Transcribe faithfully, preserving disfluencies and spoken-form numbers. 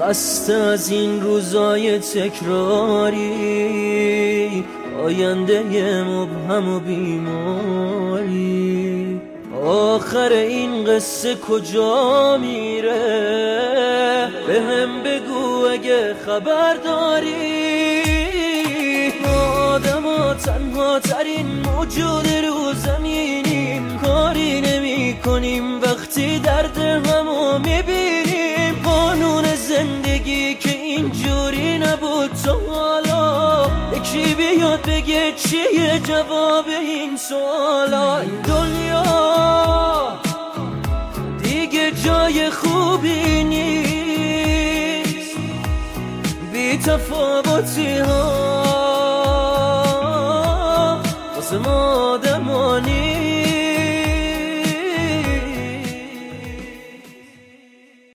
خسته از این روزای تکراری، آینده مبهم و بیماری. آخر این قصه کجا میره؟ به هم بگو اگه خبر داری. آدم ها تنها ترین موجود رو زمینیم، کاری نمی کنیم وقتی درد همو میبینیم. قانون زندگی که اینجوری نبود تا حالا، یکی بیاد بگه چیه جواب این سوالا. دنیا دیگه جای خوبی نیست، بی تفاوتی ها